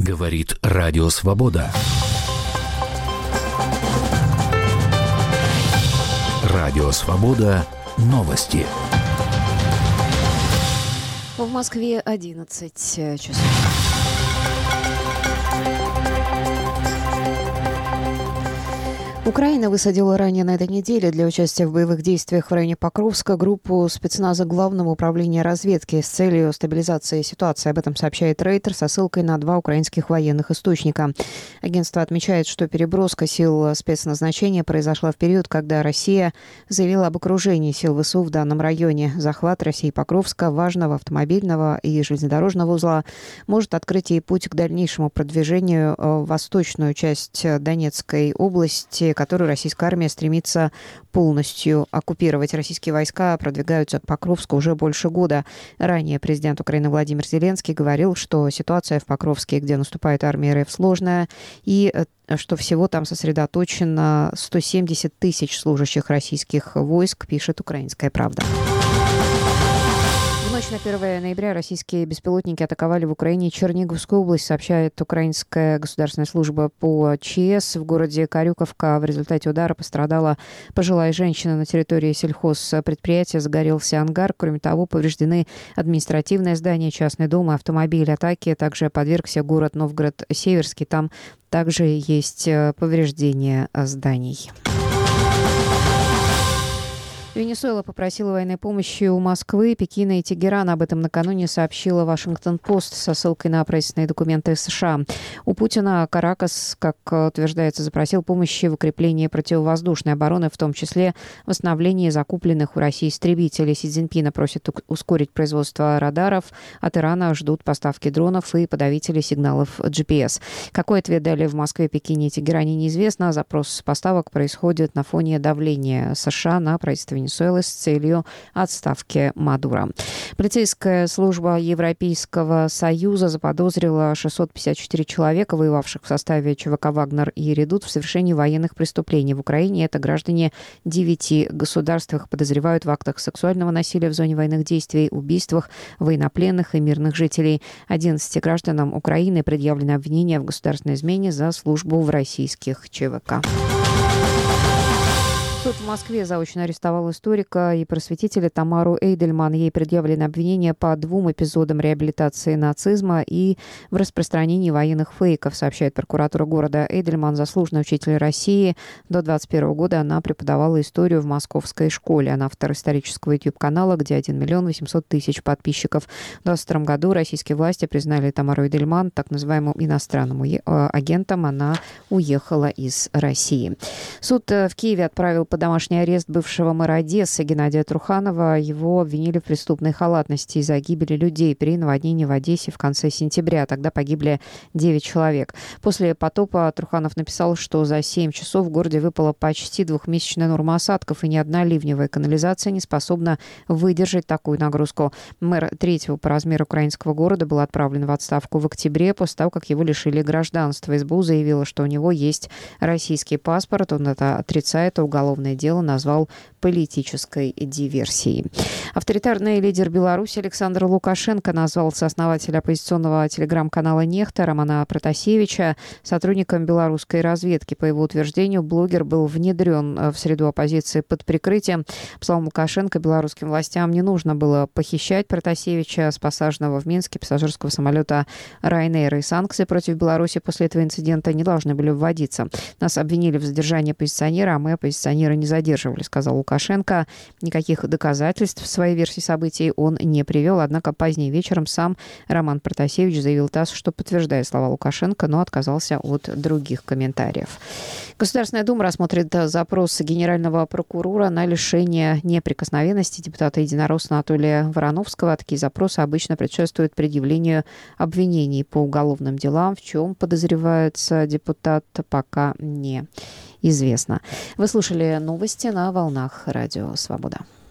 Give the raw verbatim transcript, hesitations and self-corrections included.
Говорит Радио Свобода. Радио Свобода. Новости. В Москве одиннадцать часов. Украина высадила ранее на этой неделе для участия в боевых действиях в районе Покровска группу спецназа Главного управления разведки с целью стабилизации ситуации. Об этом сообщает Рейтер со ссылкой на два украинских военных источника. Агентство отмечает, что переброска сил спецназначения произошла в период, когда Россия заявила об окружении сил ВСУ в данном районе. Захват России Покровска, важного автомобильного и железнодорожного узла, может открыть ей путь к дальнейшему продвижению в восточную часть Донецкой области, которую российская армия стремится полностью оккупировать. Российские войска продвигаются к Покровску уже больше года. Ранее президент Украины Владимир Зеленский говорил, что ситуация в Покровске, где наступает армия РФ, сложная, и что всего там сосредоточено сто семьдесят тысяч служащих российских войск, пишет «Украинская правда». В ночь на первое ноября российские беспилотники атаковали в Украине Черниговскую область, сообщает Украинская государственная служба по ЧС. В городе Карюковка в результате удара пострадала пожилая женщина. На территории сельхозпредприятия загорелся ангар. Кроме того, повреждены административное здание, частный дом и автомобиль. Атаке также подвергся город Новгород-Северский. Там также есть повреждения зданий. Венесуэла попросила военной помощи у Москвы, Пекина и Тегерана. Об этом накануне сообщила Вашингтон-Пост со ссылкой на правительственные документы США. У Путина Каракас, как утверждается, запросил помощи в укреплении противовоздушной обороны, в том числе в восстановлении закупленных у России истребителей. Си Цзиньпина просит ускорить производство радаров. От Ирана ждут поставки дронов и подавителей сигналов джи пи эс. Какой ответ дали в Москве, Пекине и Тегеране, неизвестно. Запрос поставок происходит на фоне давления США на правительство Венесуэлы с целью отставки Мадуро. Полицейская служба Европейского Союза заподозрила шестьсот пятьдесят четыре человека, воевавших в составе ЧВК «Вагнер» и «Редут», в совершении военных преступлений. В Украине это граждане девяти государств. Их подозревают в актах сексуального насилия в зоне военных действий, убийствах военнопленных и мирных жителей. одиннадцати гражданам Украины предъявлены обвинения в государственной измене за службу в российских ЧВК. Суд в Москве заочно арестовал историка и просветителя Тамару Эйдельман. Ей предъявлены обвинения по двум эпизодам реабилитации нацизма и в распространении военных фейков, сообщает прокуратура города. Эйдельман – заслуженный учитель России. До двадцать первого года она преподавала историю в московской школе. Она автор исторического YouTube-канала, где один миллион восемьсот тысяч подписчиков. В двадцать втором году российские власти признали Тамару Эйдельман так называемым иностранным агентом. Она уехала из России. Суд в Киеве отправил под домашний арест бывшего мэра Одессы Геннадия Труханова. Его обвинили в преступной халатности из-за гибели людей при наводнении в Одессе в конце сентября. Тогда погибли девять человек. После потопа Труханов написал, что за семь часов в городе выпала почти двухмесячная норма осадков, и ни одна ливневая канализация не способна выдержать такую нагрузку. Мэр третьего по размеру украинского города был отправлен в отставку в октябре после того, как его лишили гражданства. СБУ заявила, что у него есть российский паспорт. Он это отрицает, а уголовное дело назвал политической диверсией. Авторитарный лидер Беларуси Александр Лукашенко назвал сооснователя оппозиционного телеграм-канала «Нехта» Романа Протасевича сотрудником белорусской разведки. По его утверждению, блогер был внедрен в среду оппозиции под прикрытием. По словам Лукашенко, белорусским властям не нужно было похищать Протасевича с посаженного в Минске пассажирского самолета Ryanair, и санкции против Беларуси после этого инцидента не должны были вводиться. Нас обвинили в задержании оппозиционера, а мы оппозиционера не задерживали, сказал Лукашенко. Никаких доказательств в своей версии событий он не привел, однако позднее вечером сам Роман Протасевич заявил ТАСС, что подтверждает слова Лукашенко, но отказался от других комментариев. Государственная Дума рассмотрит запрос генерального прокурора на лишение неприкосновенности депутата единоросса Анатолия Вороновского. Такие запросы обычно предшествуют предъявлению обвинений по уголовным делам. В чем подозревается депутат, пока не известно. Вы слушали новости на волнах Радио Свобода.